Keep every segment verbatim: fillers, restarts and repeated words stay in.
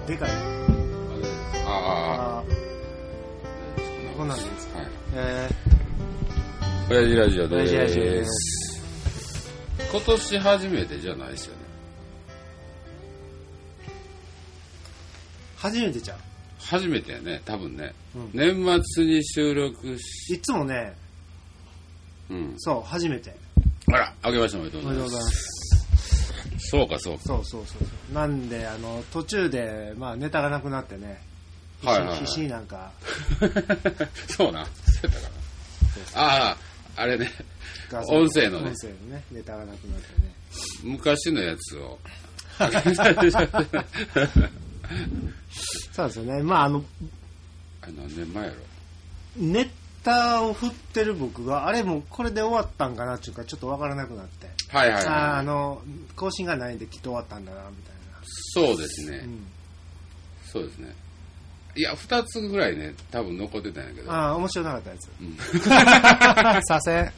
でかい。 あああこんなんでいいですか。 はい。 えー、親父ラジオで親父ラジオー。 です今年初めてじゃないですよね。 初めてじゃん。 初めてやね、多分ね。 うん、 年末に収録し、 いつもね、 うん、 そう初めて。 あら、あげましたおめでとうございます。そうかそうか。 そうそうそうそう。なんであの途中でまあネタがなくなってね。 はいはいはい、 必死になんか。 そうな。そうやったかな。ああ、あれね。音声のね。 音声のねネタがなくなってね。 昔のやつを。 そうですよね。まああの。 あれ何年前やろ。 ネタを振ってる僕があれもうこれで終わったんかなっていうかちょっと分からなくなって。 はいはいはい。 ああの更新がないんできっと終わったんだなみたいな。 そうですね。 うん、そうですね。いやふたつぐらいね多分残ってたんやけど。 ああ面白なかったやつ。うん、させん。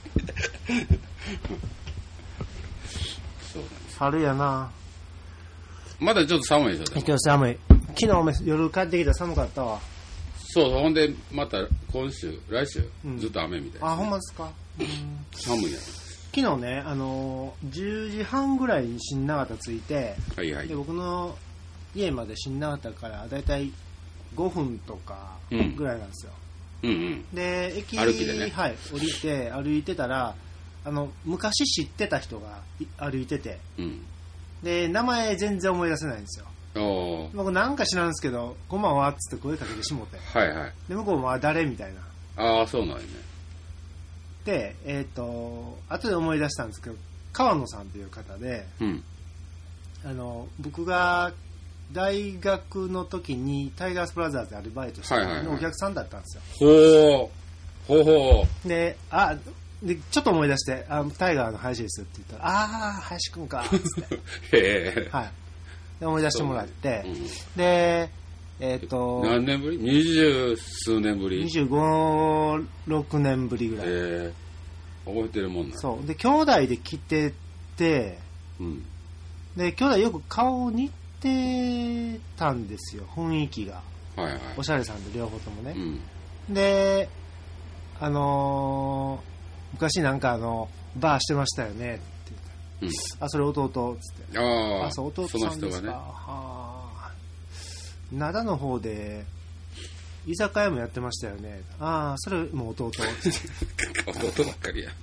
そうなんです。 春やな。 まだちょっと寒いでしょ。 今日寒い。昨日夜帰ってきたら寒かったわ。 そうほんでまた今週来週、うん、ずっと雨みたいな、ね。 あほんまですか。うん、 寒いやね。 昨日ねあのじゅうじはんぐらいに新長田着いて、 はいはい、 で僕の家まで新長田からだいたいごふんとかぐらいなんですよ。 うんうん、 で駅歩きでね、 はい、降りて歩いてたらあの昔知ってた人が歩いてて、うん、で名前全然思い出せないんですよ。僕なんか知らんですけど「こんばんは」っつって声かけてしもて、 はいはい、 で向こうも「誰?」みたいな。 ああそうなんやね。 でえっ、ー、と後で思い出したんですけど川野さんという方で、うん、あの僕が大学の時にタイガースブラザーズでアルバイトしてのお客さんだったんですよ。 ほうほうほうであでちょっと思い出してあタイガーの林ですって言ったらああ林くんかっつってへえ、はい、で思い出してもらって、うん、でえっ、ー、と何年ぶり二十数年ぶりにじゅうご、ろくねんぶりぐらい。へえ覚えてるもんな。 そうで兄弟で来てて、うん、で兄弟よく顔似てたんですよ雰囲気が、はいはい、おしゃれさんで両方ともね、うん、であのー、昔なんかあのバーしてましたよねって言った、うん、あそれ弟っつってああそう弟さんですか、その人がね、はあ灘の方で居酒屋もやってましたよね、ああそれもう弟弟ばっかりや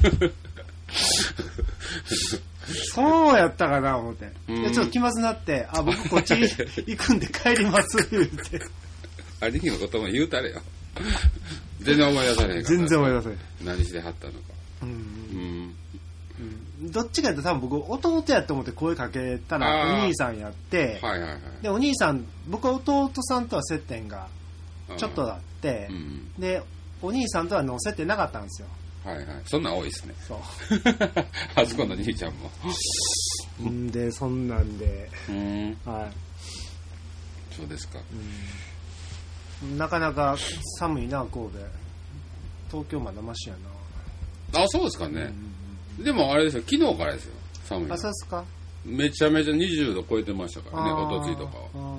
そうやったかな思って、うん、でちょっと気まずなってあ僕こっち行くんで帰ります言って兄貴のことも言うたれよ全然思い出されへんから全然思い出されへん何してはったのか、うんうんうん、どっちかって多分僕弟やと思って声かけたらお兄さんやって、 はいはいはい、 でお兄さん僕は弟さんとは接点がちょっとあって、うん、でお兄さんとはの接点なかったんですよ。 はいはい、そんなん多いですね。 そうあそこの兄ちゃんもんでそんなんで、うん、はい、 そうですか、 うん、なかなか寒いな神戸、東京まだマシやな。あそうですかね、うん、でもあれですよ昨日からですよ寒いの。 あそうですか。 めちゃめちゃにじゅうど超えてましたからねおとついとかは。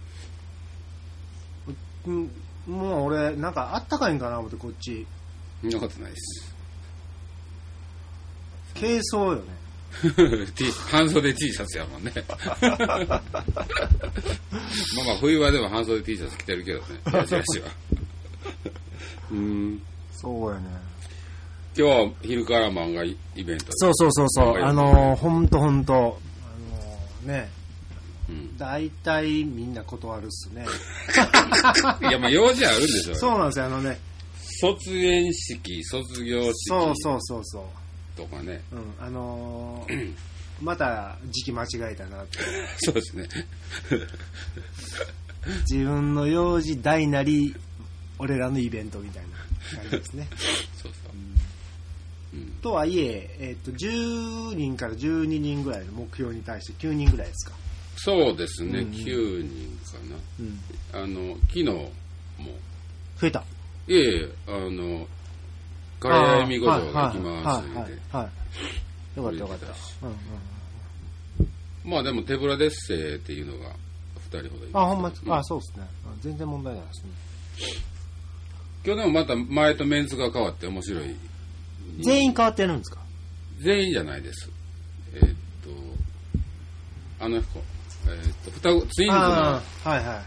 うん、もう俺なんかあったかいんかな思ってこっち。 そんなことないです。 軽装よね半袖 T シャツやもんねまあまあ冬はでも半袖 T シャツ着てるけどねやしやしはうんそうやね。 今日は昼から漫画イベント。 そうそうそうそうあのー、ほんとほんとあのー、ね大体、うん、みんな断るっすねいやまあ用事あるんでしょうよ。 そうなんですよあのね卒園式卒業式そうそうそうそうとかね、 うん、あのー、また時期間違えたなってそうですね自分の用事大なり俺らのイベントみたいな感じですねそうそう、うんうん、とはいえ、えー、とじゅうにんからじゅうににんぐらいの目標に対してきゅうにんぐらいですか。 そうですね、うん、きゅうにんかな、うん、あの昨日も増えた。 いえいえあのカレーみご城が行きますんで、はいはいはい、 よかったよかった、うんうん、 まあでも手ぶらデッセイっていうのがふふたりほどいます。あ、ほんま、うん、あ、そうですね。全然問題ないですね。 今日でもまた前とメンツが変わって面白い。 全員変わってるんですか？ 全員じゃないです。えー、っと、あの子、えー、っと、双子、ツインズの、 はいはい。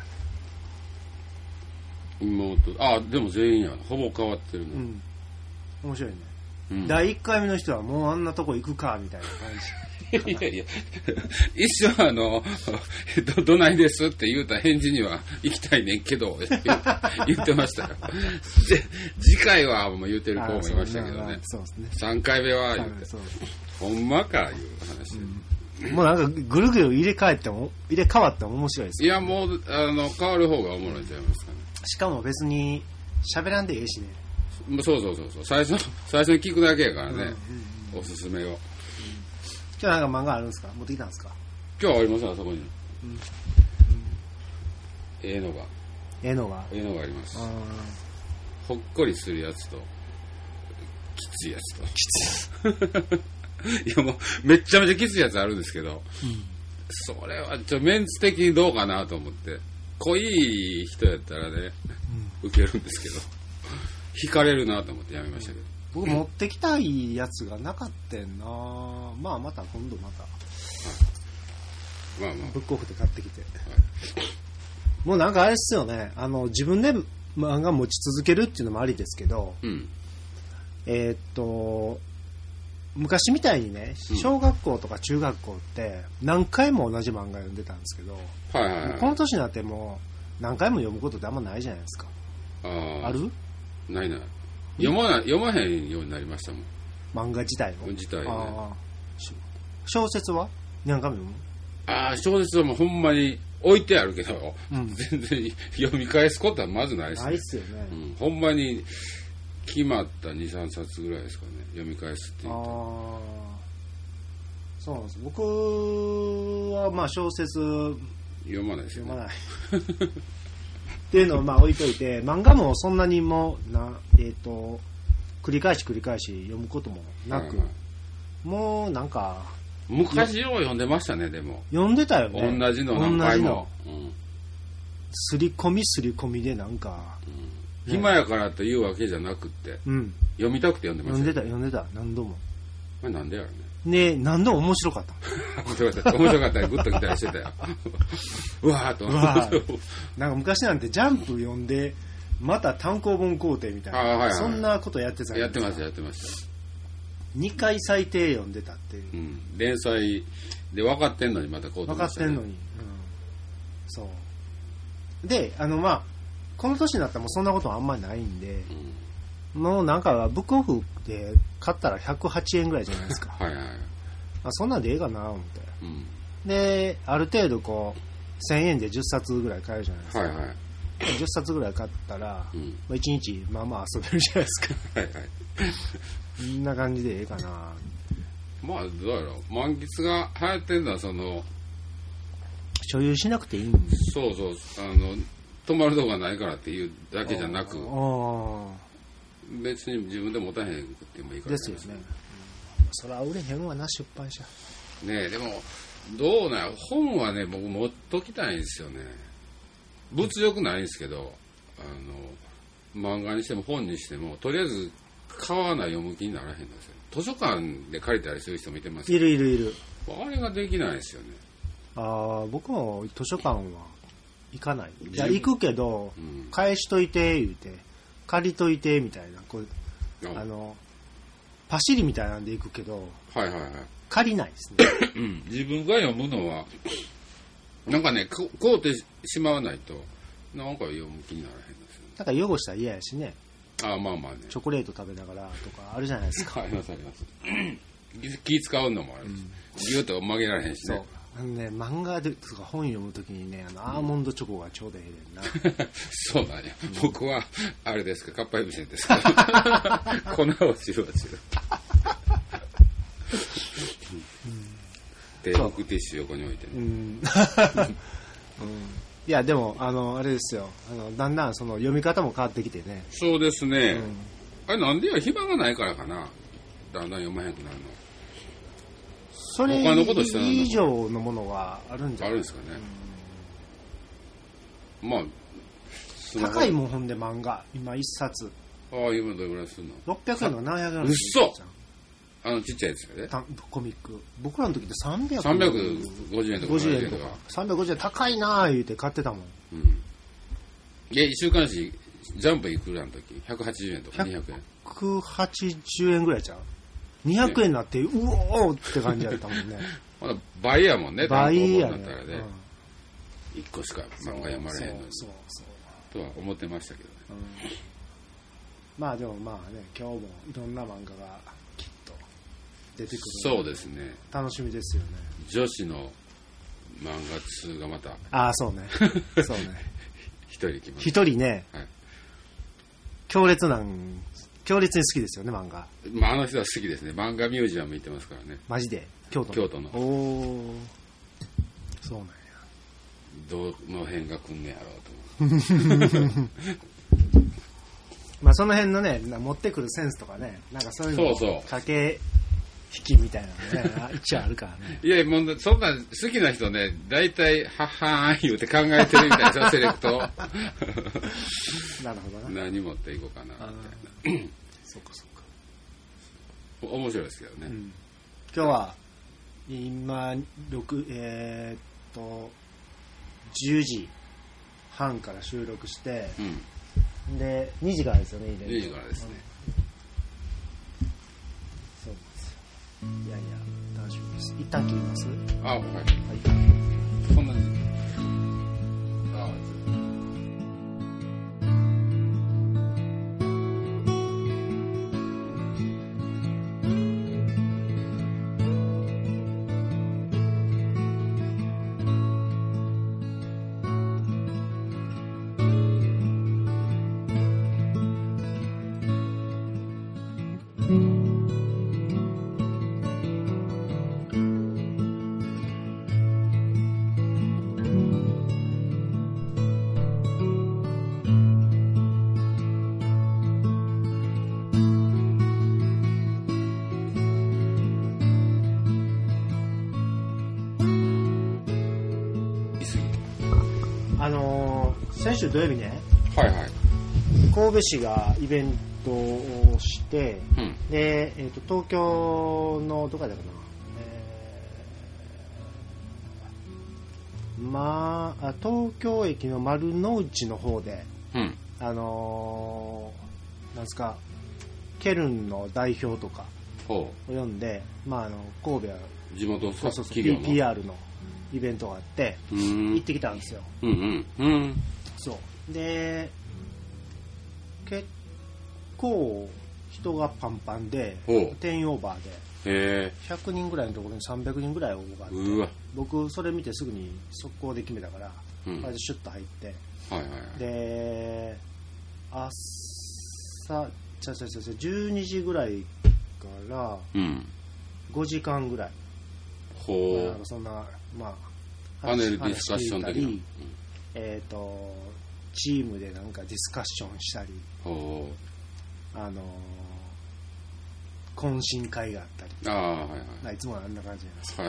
妹、あ、でも全員や。ほぼ変わってるね。 うん。面白いね。うん、だいいっかいめの人はもうあんなとこ行くか、みたいな感じ。 いやいや、一緒あの、ど、どないですって言うた返事には行きたいねんけど、言ってましたよ。次回はもう言ってる子もいましたけどね。 そうですね。 さんかいめは言って、ほんまかいう話、 うん。もうなんかぐるぐる入れ替えても、入れ替わっても面白いです、 ね。いやもう、あの、変わる方がおもろいんちゃいますかね。 しかも別に喋らんでええしね。 そうそうそうそう。最初、最初に聞くだけやからね。うんうんうん、おすすめを。 今日なんか漫画あるんですか？持ってきたんですか？ 今日ありますあそこに。うんうん、ええのが。 ええのが。 ええのがあります。ほっこりするやつと、きついやつと。 きつい。いやもう、めっちゃめちゃきついやつあるんですけど、うん、それはちょメンツ的にどうかなと思って、濃い人やったらね、うん、受けるんですけど、惹かれるなと思ってやめましたけど。 僕持ってきたいやつがなかったんな。まあまた今度また、はい、まあまあブックオフで買ってきて、はい、もうなんかあれですよね、あの自分で漫画持ち続けるっていうのもありですけど、うん、えー、っと昔みたいにね、小学校とか中学校って何回も同じ漫画読んでたんですけど、はいはいはい、この年になっても何回も読むことってあんまないじゃないですか。あ, ある？ ないない。読まない、読まへんようになりましたもん。 漫画自体を自体を、ね、あ小説は何回も読む？ ああ、小説はもうほんまに置いてあるけど、うん、全然読み返すことはまずないですね。 ないっすよね、 うん。ほんまに決まったにさんさつぐらいですかね、読み返すっていうと。ああ、 そうなんです。僕はまあ小説読まないですよね。 読まないっていうのをまあ置いといて、漫画もそんなにもな、えー、と繰り返し繰り返し読むこともなく、はいはい、もうなんか昔よう読んでましたね。でも読んでたよね。 同じの何回も、うん、 すり込みすり込みでなんか、 うんね、暇やからというわけじゃなくって、うん、読みたくて読んでました、 ね、読んでた読んでた何度も。 これなんでやろね。 ね、何度も面白かった面白かった面白かったりグッときたりしてたようわーっとうわーなんか昔なんてジャンプ読んでまた単行本工程みたいな、はいはい、そんなことやってた。 やってましたやってました。 にかい最低読んでたっていう、 うん、連載で分かってんのにまたこう、 ね、分かってんのに、うん、そうで、あのまあこの年になったらもうそんなことはあんまりないんで、うん、もうなんかブックオフで買ったらひゃくはちえんぐらいじゃないですかはいはい、あ、そんなんでええかな思って、うん、である程度こうせんえんでじゅっさつぐらい買えるじゃないですか、はいはい、じゅっさつぐらい買ったら、うん、まあ、いちにちまあまあ遊べるじゃないですかはいはいこんな感じでええかな。 まあどうやろう、満喫が流行ってるのはその所有しなくていいんで。 そうそう、あの泊まるとこがないからっていうだけじゃなく、あ別に自分で持たへんくてもいいからですよね、うん、それは売れへんわな出版社ねえ。でもどうなんや、本はね僕持っときたいんですよね。物欲ないんですけど、あの漫画にしても本にしてもとりあえず買わない読む気にならへんんですよ。図書館で借りたりする人もいてますけど、 いるいるいる。 あれができないですよね。ああ、僕も図書館は行かない。いや行くけど、うん、返しといて言うて借りといてみたいな、こうあのパシリみたいなんで行くけど、はいはいはい、借りないですね、 うん、自分が読むのはなんかねこ買うてしまわないとなんか読む気にならへんですよね。 なんか汚したら嫌やしね。 ああ、まあまあね。 チョコレート食べながらとかあるじゃないですか。 ありますあります。気使うのもあるし、うん、ギュッと曲げられへんしね。そう。 あのね、漫画でとか本読むときにね、あのアーモンドチョコがちょうどええねんな。 そうなんや、うん。僕はあれですか、かっぱえびせんですか。粉を散るは散る。低服ティッシュ横に置いてね。うんうんいやでもあのあれですよ、あのだんだんその読み方も変わってきてね。 そうですね、うん、あれなんでや、暇がないからかな、だんだん読まへんくなるの。 それ以上のものがあるんじゃないですか。あるんですかね、 まあ高いもんほんで漫画今一冊ああ今どれぐらいするのろっぴゃくえんのななひゃくえんのうっそあのちっちゃいやつやでコミック僕らの時ってさんびゃくさんびゃくごじゅうえんとかごじゅうえんとかさんびゃくごじゅうえん高いなー言うて買ってたもん、 うん、え週刊誌ジャンプいくらの時ひゃくはちじゅうえんとかにひゃくえんひゃくはちじゅうえんぐらいじゃんにひゃくえんになって、ね、うおーって感じだったもんねまだ倍やもんね倍やね、 ねうん、いっこしか漫画読まれへんのにそうそうそうとは思ってましたけどね、 うん、まあでもまあね今日もいろんな漫画がきっと出てくるそうですね楽しみですよね女子の漫画通がまたああそうねそうね一人来ます一人ね、はい、強烈なん強烈に好きですよね漫画、 まあ、あの人は好きですね漫画ミュージアム行ってますからねマジで京都の京都のおおそうなんやどの辺が来んねやろうと思うまあその辺のね持ってくるセンスとかねなんかそういうのを駆け引きみたいなのね一応あるからねいやもうそんな好きな人ね大体はっはーん言うて考えてるみたいなセレクトなるほどな何持っていこうかなみたいなそうかそうか面白いですけどね、うん、 今日は今ろくえー、っとじゅうじはんから収録して、うん、でにじからですよねイベントにじからですね、 うん、そうですいやいや楽しみです一旦切りますあはい、はい、こんなにあ先週土曜日ね、 はいはい、 神戸市がイベントをして、うん、で、えーと、東京のどこだかな、えー、まあ東京駅の丸の内の方で、うん、あのー、なんですかケルンの代表とかを呼んで、まあ、あの神戸は地元そうそうそう ピーアール のイベントがあって行ってきたんですよ。 うんうんうんそうで結構人がパンパンで定員オーバーでひゃくにんぐらいのところにさんびゃくにんぐらい応募があって、うわ僕それ見てすぐに速攻で決めたから、うん、あれでシュッと入って、はいはいはい、で朝ちゃちゃちゃちゃじゅうにじぐらいからごじかんぐらい、 うん、 ほうそんなまあパネルディスカッション的な、うん、 えっ、ー、とチームでなんかディスカッションしたり、あの懇親会があったり、 あ、はいはい、 いつもあんな感じなんです、 はいはい、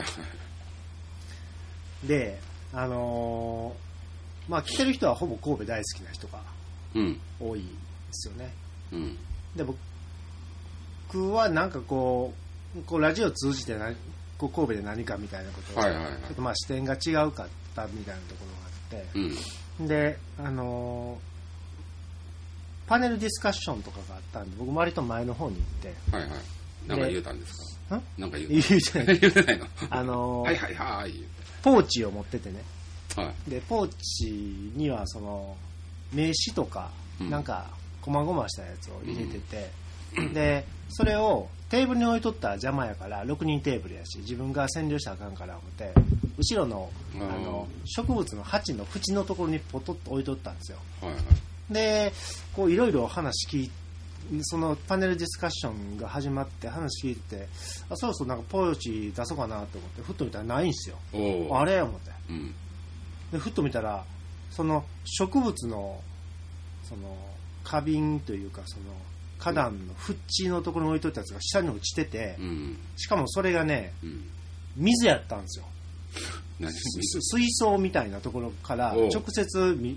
であのー、まあ来てる人はほぼ神戸大好きな人が多いですよね、うん、で僕はなんかこう、こうラジオ通じてなこう神戸で何かみたいなことを、はいはいはい、ちょっとまあ視点が違うかったみたいなところがあって、うん、であのー、パネルディスカッションとかがあったんで僕割と前の方に行って、 はいはい、なんか言うたんですか？んなんか言う言うてない言うてないのあのー、 はいはいはいポーチを持っててね、 はい、 でポーチにはその名刺とか、うん、なんかこまごましたやつを入れてて、うん、でそれをテーブルに置いとったら邪魔やからろくにんテーブルやし自分が占領したらあかんから思って後ろの、あの植物の鉢の縁のところにポトッと置いとったんですよ、はいはい、でこういろいろ話聞いてそのパネルディスカッションが始まって話聞いてあそろそろなんかポーチ出そうかなと思ってふっと見たらないんですよ。あれ思って、うん、でふっと見たらその植物のその花瓶というかその花壇の縁のところに置いといたやつが下に落ちてて、うん、しかもそれがね、うん、水やったんですよ。水槽みたいなところから直接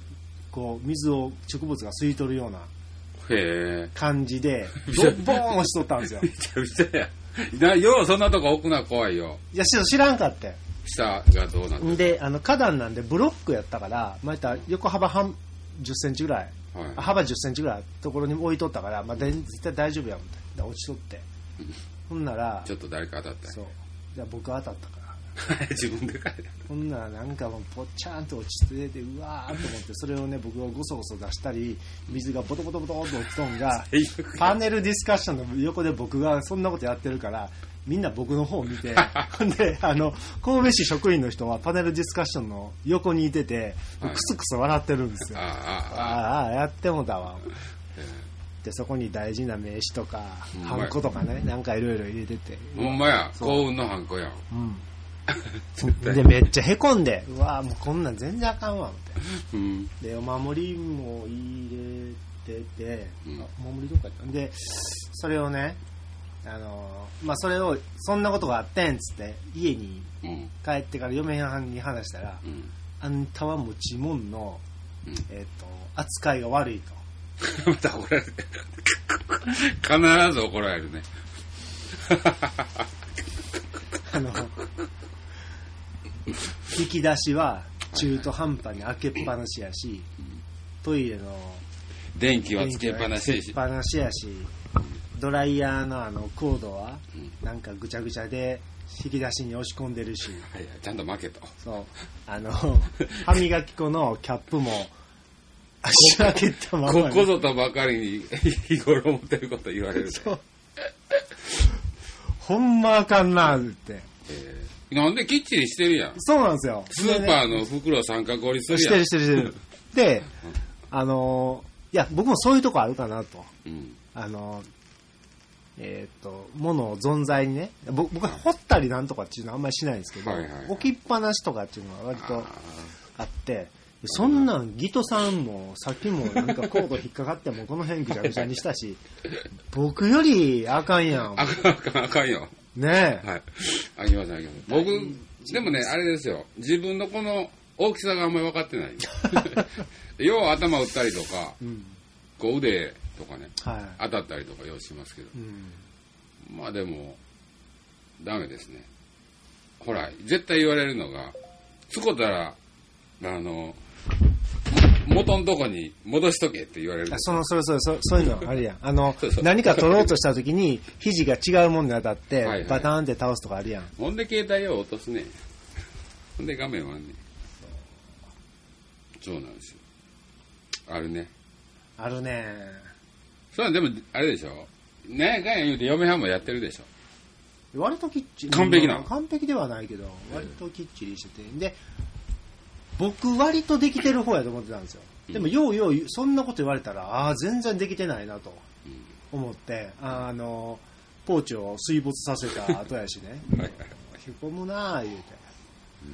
こう水を植物が吸い取るようなへ感じでボッボーンしとったんですよ。 めちゃめちゃやようそんなとこ置くな怖いよ。 いや知らんかって下がどうなってであの花壇なんでブロックやったからまた横幅半じゅっセンチぐらい、はい、幅じゅっセンチぐらいのところに置いとったから、まあ、絶対大丈夫やみたいな落ちとってほんならちょっと誰か当たった。 そうじゃあ僕当たったから自分で書いた。 ほんならなんかもうポッチャーンと落ちててうわーと思ってそれをね僕がゴソゴソ出したり水がボトボトボトボト落ちとんがパネルディスカッションの横で僕がそんなことやってるからみんな僕の方を見てほんであの神戸市職員の人はパネルディスカッションの横にいててクスクス笑ってるんですよ。あああやってもだわ。でそこに大事な名刺とかハンコとかねなんかいろいろ入れててほんまや幸運のハンコやん。うんでめっちゃへこんでうわもうこんなん全然あかんわみたいな、うん、でお守りも入れてて、うん、お守りどこやったんでそれをねあのまあそれをそんなことがあってんっつって家に帰ってから嫁はんに話したら、うん、あんたは持ち物の、うんえー、と扱いが悪いとまた怒られる必ず怒られるねあの引き出しは中途半端に開けっぱなしやし、トイレの電気はつけっぱなしやし、 つけっぱなしやし、ドライヤーのあのコードはなんかぐちゃぐちゃで引き出しに押し込んでるし、 はいはい、ちゃんと負けと。 そうあの歯磨き粉のキャップも足開けたままここぞとばかりに日頃思ってること言われる。そうほんまあかんなって。 えーなんできっちりしてるやん。 そうなんですよ。 スーパーの袋三角折りするやん。 してるしてるしてる。で、あのいや僕もそういうとこあるかなと。うん、あのえっ、ー、と物を存在にね、僕は掘ったりなんとかっていうのはあんまりしないんですけど、はいはいはい、置きっぱなしとかっていうのは割とあって、そんなんギトさんもさっきもなんかコード引っかかってもこの辺ぐちゃぐちゃにしたし、僕よりあかんやん。 あかんあかんあかんよ。 ねえ。 はい。あげますあげます。僕、でもね、あれですよ。自分のこの大きさがあんまり分かってない。要は頭打ったりとか、うん、こう腕とかね、はい、当たったりとかようしますけど。うん、まあでも、ダメですね。ほら、絶対言われるのが、つこたら、あの、元のとこに戻しとけって言われる。 そのそれそれそそういうのあるやん。あのそうそう何か取ろうとした時に肘が違うものに当たってはい、はい、バターンって倒すとかあるやん。 ほんで携帯を落とすね。ほんで画面はね。そうなんですよ。あるね。 あるね。 それはでもあれでしょ。ねえかんや言うて嫁はんもやってるでしょ。 割ときっちり。 完璧なの。 完璧ではないけど割ときっちりしててで。僕割とできてる方やと思ってたんですよ。でもようようそんなこと言われたらああ全然できてないなと思ってあのポーチを水没させた後やしねへこむなあ言うて、うんうん、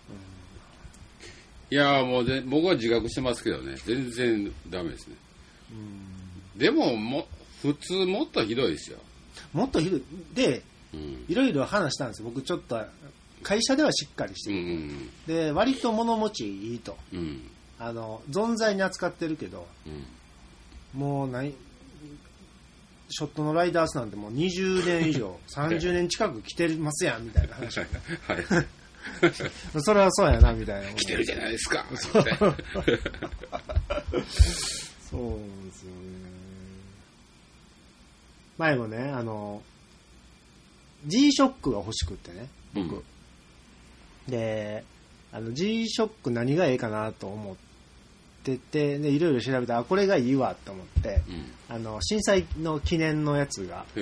いやもうで僕は自覚してますけどね全然ダメですね、うん、でもも普通もっとひどいですよ。 もっとひどいで、うん、いろいろ話したんですよ。僕ちょっと会社ではしっかりしてる、うんうん、で割と物持ちいいと、うん、あの存在に扱ってるけど、うん、もうないショットのライダースなんてもうにじゅうねん以上さんじゅうねん近く来てますやんみたいな話、はい、それはそうやなみたいな来てるじゃないですかそうそうなんですよね。前もねあの G ショックが欲しくってね僕、うんであの G ショック何がええかなと思っててでいろいろ調べてあこれがいいわと思って、うん、あの震災の記念のやつがあって、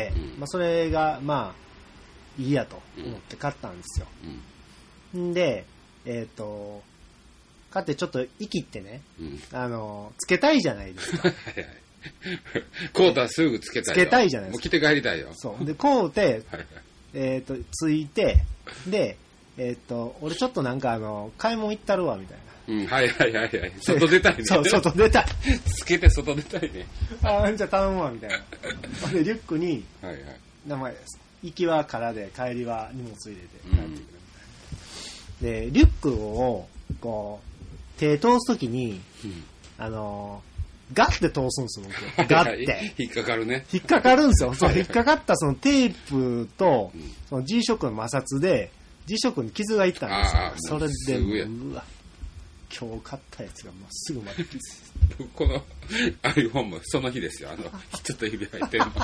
うんまあ、それがまあいいやと思って買ったんですよ、うん、でえっ、ー、と買ってちょっと生きってね、うん、あのつけたいじゃないですかコートはすぐつけたいよつけたいじゃないですか。 もう着て帰りたいよ。 そうでこうて、はいはいえー、とついてでえっ、ー、と俺ちょっとなんかあの買い物行ったるわみたいな。 うんはいはいはいはい。外出たいね。 そう外出たい。 つけて外出たいね。 ああじゃあ頼むわみたいな。でリュックにはいはい名前行きは空で帰りは荷物入れて帰ってくるみたいな。うん、でリュックをこう手通すときに、うん、あのガッて通すんですよ僕ガッて引っかかるね引っかかるんですよそう引っかかったそのテープと、うん、その G ショックの摩擦で G ショックに傷がいったんですよそれでうわ今日買ったやつがまっすぐまで傷この iPhone もその日ですよあの人と指入ってるの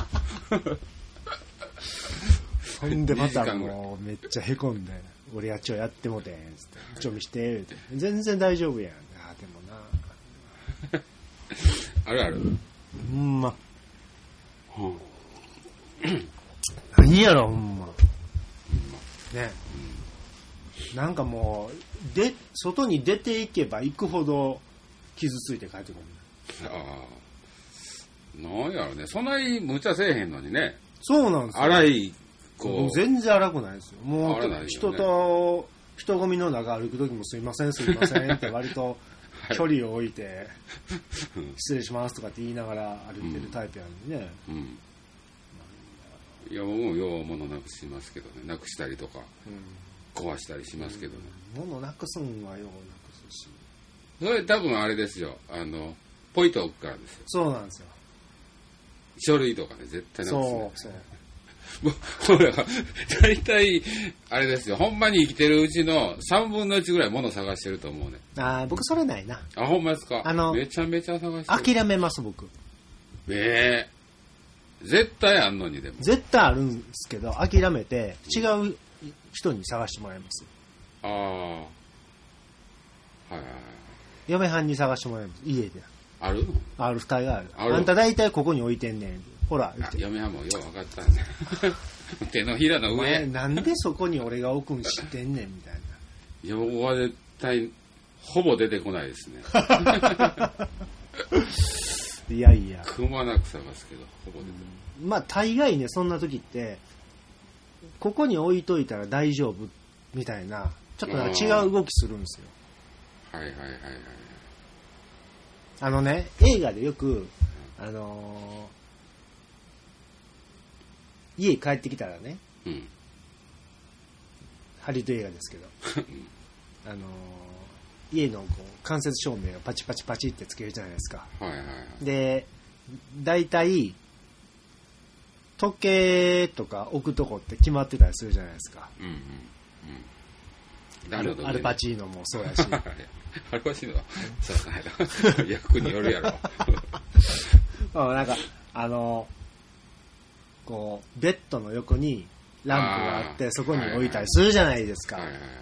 ほんでまたもうめっちゃへこんで俺やっちょやってもてんつってちょ見してって全然大丈夫やんあでもなあるあるほんま、うん、何やろほんまね、うん、なんかもうで外に出ていけば行くほど傷ついて帰ってくるああなんやろねそんなに無茶せえへんのにねそうなんですよ荒いこう全然荒くないですよもう、ね、人と人混みの中歩く時もすいませんすいませんって割と距離を置いて失礼しますとかって言いながら歩いてるタイプやのにね、うんうん、 いや僕もよう物なくしますけどねなくしたりとか、うん、壊したりしますけどね、 うん、物なくすんはようなくすしそれ多分あれですよあのポイと置くからですよそうなんですよ書類とかね絶対なくすねそうそうもうだから大体あれですよほんまに生きてるうちのさんぶんのいちぐらい物探してると思うねあ僕それないなあほんまですかあのめちゃめちゃ探してる諦めます僕ええー、絶対あんのにでも絶対あるんですけど諦めて違う人に探してもらいますああはいはい嫁はんに探してもらいます家であるあるふたいがあるあんた大体ここに置いてんねんほら嫁はんもよう分かったんだ手のひらの上なんでそこに俺が置くん知ってんねんみたいないや僕は絶対ほぼ出てこないですねいやいやくまなく探すけどほぼ出てこない、 うん、まあ大概ねそんな時ってここに置いといたら大丈夫みたいなちょっとなんか違う動きするんですよはいはいはいはいあのね映画でよくあのー、家帰ってきたらね、うん、ハリウッド映画ですけどあのー、家のこう間接照明をパチパチパチってつけるじゃないですか、 はいはいはい、 で大体時計とか置くとこって決まってたりするじゃないですか、うんうんうん、アル, アルパチーノもそうやしアルパチーノはそうない役によるやろなんかあのこうベッドの横にランプがあってそこに置いたりするじゃないですか、はいはいはい、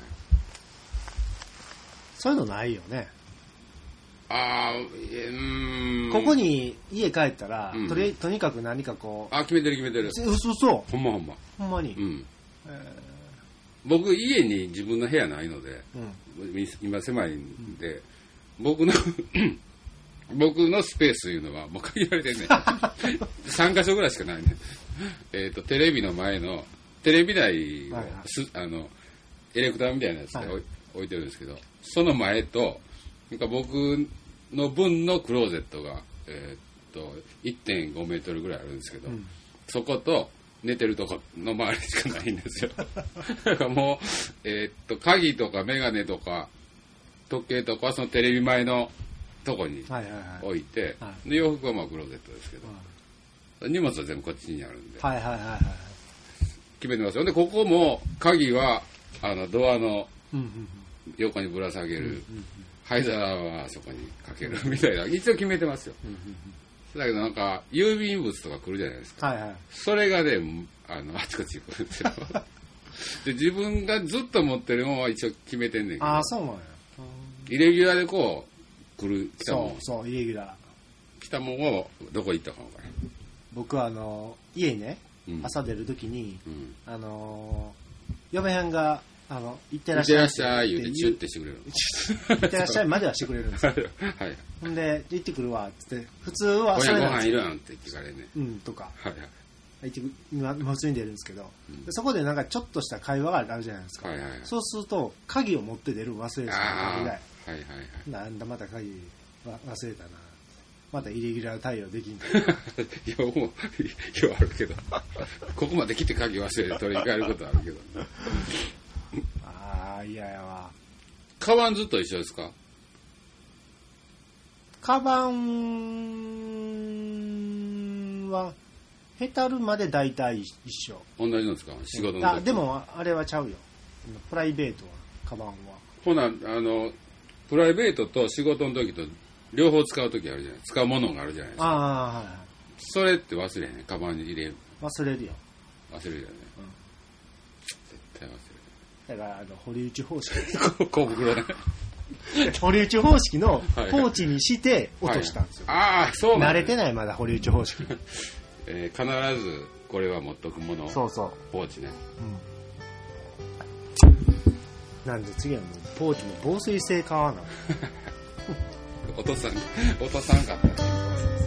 そういうのないよねあーうーんここに家帰ったら、うん、と, りとにかく何かこうあ決めてる決めてるそうそうほんまほんまほんまに、 うんえー、僕家に自分の部屋ないので、うん、今狭いんで、うん、僕の僕のスペースいうのはもう限られてんねさんか所ぐらいしかないねえっとテレビの前のテレビ台を、はいはい、あのエレクターみたいなやつで、はい、置いてるんですけどその前となんか僕の分のクローゼットが、えー、っと いってんごメートルぐらいあるんですけど、うん、そこと寝てるとこの周りしかないんですよだからもう、えー、っと鍵とかメガネとか時計とかそのテレビ前のとこに置いて、はいはいはい、で洋服はまあクローゼットですけど、はい、荷物は全部こっちにあるんで、 はいはいはいはい、 決めてますよでここも鍵はあのドアの横にぶら下げる、うんうんうん、灰皿はそこにかけるみたいな一応決めてますよ、うんうんうん、だけどなんか郵便物とか来るじゃないですか、はいはい、それがねあのあちこち来るんですよで自分がずっと持ってるものは一応決めてんねんけどあそうなんやイレギュラーでこう来る来たもんそうそうイレギュラー来たもんをどこ行ったか分からへん僕はあの家にね、うん、朝出るときに、うん、あの嫁はんがあの行ってらっしゃい行ってらっしゃい言うてチュッてしてくれる行ってらっしゃいまではしてくれるんですよはいほんで行ってくるわっつって普通はそれなんですよご飯いるんって聞かれねうんとかはいはい行って今普通に出るんですけど、うん、そこでなんかちょっとした会話があるじゃないですか、はいはいはい、そうすると鍵を持って出る忘れてたぐらい、はいはいはい、なんだまた鍵忘れたなまたイレギュラー対応できんかいやもうようあるけどここまで来て鍵忘れて取り替えることあるけどああ嫌やわカバンずっと一緒ですかカバンはへたるまで大体一緒。 同じのですか？仕事の時。 あ、でもあれはちゃうよ。プライベートはカバンは。 ほな、あのプライベートと仕事の時と両方使う時あるじゃない。使うものがあるじゃないですか。 ああ、はい。 それって忘れへん。カバンに入れる。 忘れるよ。 忘れるよね。うん、絶対忘れる。だからあの堀内方式。 小袋ね。 堀内方式のポーチにして落としたんですよ。 はいはい、ああ、そうなん慣れてないまだ堀内方式。 えー、必ずこれは持っとくもの。 そうそう。 ポーチね。 うん。なんで次はもうポーチも防水性買わな。 落とさん、落とさんかった。